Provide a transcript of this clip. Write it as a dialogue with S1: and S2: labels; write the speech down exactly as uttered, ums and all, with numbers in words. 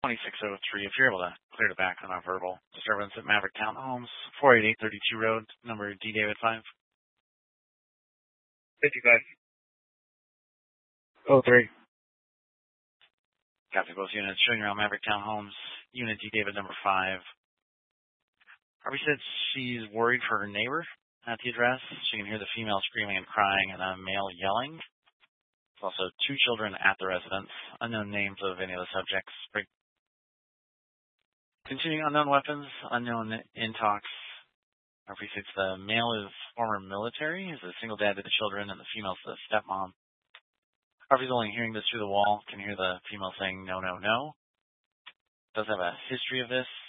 S1: twenty-six oh three, if you're able to clear the background on verbal disturbance at Maverick Townhomes, four eighty-eight thirty-two Road, number D David five.
S2: fifty-five.
S1: Oh three. Copy both units. Showing around Maverick Townhomes, unit D David number five. Harvey said she's worried for her neighbor at the address. She can hear the female screaming and crying and a male yelling. There's also two children at the residence. Unknown names of any of the subjects. Continuing unknown weapons, unknown intox. Harvey says the male is former military. He's a single dad to the children, and the female's the stepmom. Harvey's only hearing this through the wall. Can hear the female saying no, no, no. Does have a history of this.